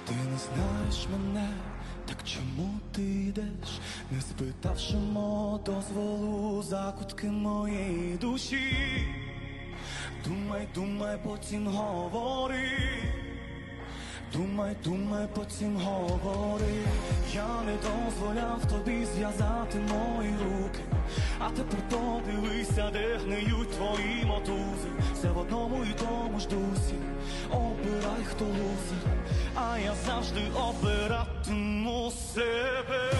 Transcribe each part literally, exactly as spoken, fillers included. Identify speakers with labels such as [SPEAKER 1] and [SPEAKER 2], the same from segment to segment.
[SPEAKER 1] Ти не знаєш мене, так чому ти йдеш, не спитавши мого дозволу закутки моєї душі? Думай, думай, потім говори. Думай, думай, потім говори. Я не дозволяв тобі зв'язати мої руки, а тепер подивися, де гниють твої мотузи. Все в одному і тому ж дусі. Обирай, хто лузер, а я завжди обиратиму себе.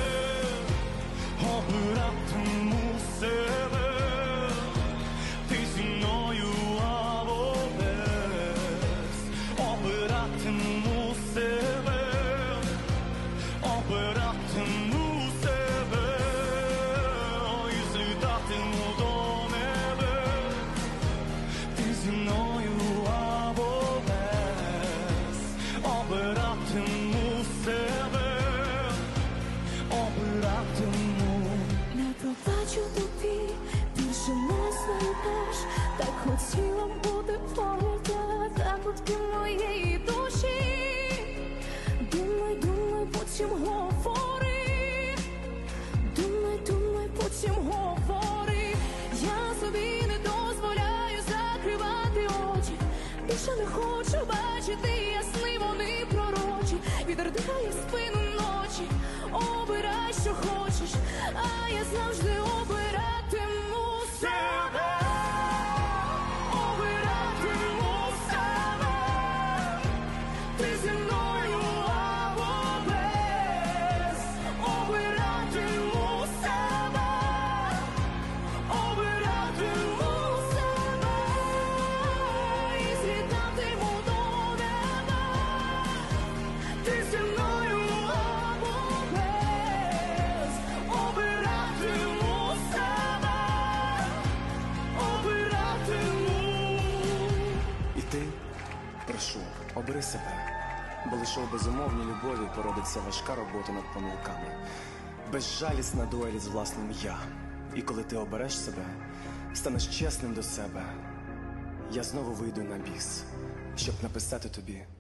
[SPEAKER 1] Обиратиму себе. Ти зі мною або без. Обиратиму себе. Обиратиму себе. І злітатиму до небес. Ти зі мною або без. Обиратиму себе. Обиратиму.
[SPEAKER 2] Не пробачу тобі, більше не знайдеш. Так хотіла бути поряд, закутки моєї душі. Думай, думай, потім говори. Думай, думай, потім говори. Я собі не дозволяю закривати очі. Більше не хочу бачити ясни, вони пророчі. Вітер дихає в спину ночі. Обирай, що хочеш, а я завжди обиратиму себе. Обиратиму себе. Ти зі мною або без. Обиратиму себе. Обиратиму себе. І злітатиму до неба. Ти зі мною або без. Обиратиму себе. Обиратиму.
[SPEAKER 3] І ти, прошу, обери себе, бо лише у безумовній любові породиться важка робота над помилками, безжалісна дуель з власним «я». І коли ти обереш себе, станеш чесним до себе, я знову вийду на біс, щоб написати тобі